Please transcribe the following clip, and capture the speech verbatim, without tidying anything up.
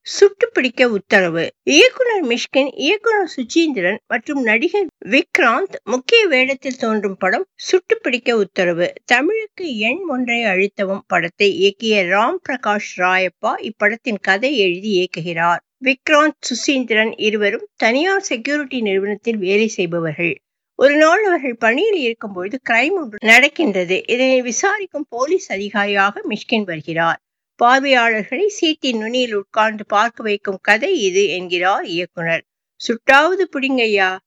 சுட்டு பிடிக்க உத்தரவு. இயக்குனர் மிஷ்கின், இயக்குனர் சுசீந்திரன் மற்றும் நடிகர் விக்ராந்த் முக்கிய வேடத்தில் தோன்றும் படம் சுட்டு பிடிக்க உத்தரவு. தமிழுக்கு எண் ஒன்றை அழுத்தவும் படத்தை இயக்கிய ராம் பிரகாஷ் ராயப்பா இப்படத்தின் கதை எழுதி இயக்குகிறார். விக்ராந்த், சுசீந்திரன் இருவரும் தனியார் செக்யூரிட்டி நிறுவனத்தில் வேலை செய்பவர்கள். ஒரு நாள் அவர்கள் பணியில் இருக்கும்போது கிரைம் ஒன்று நடக்கின்றது. இதனை விசாரிக்கும் போலீஸ் அதிகாரியாக மிஷ்கின் வருகிறார். பார்வையாளர்களை சீட்டின் நுனியில் உட்கார்ந்து பார்க்க வைக்கும் கதை இது என்கிறார் இயக்குனர். சுட்டாவது பிடிங்கய்யா,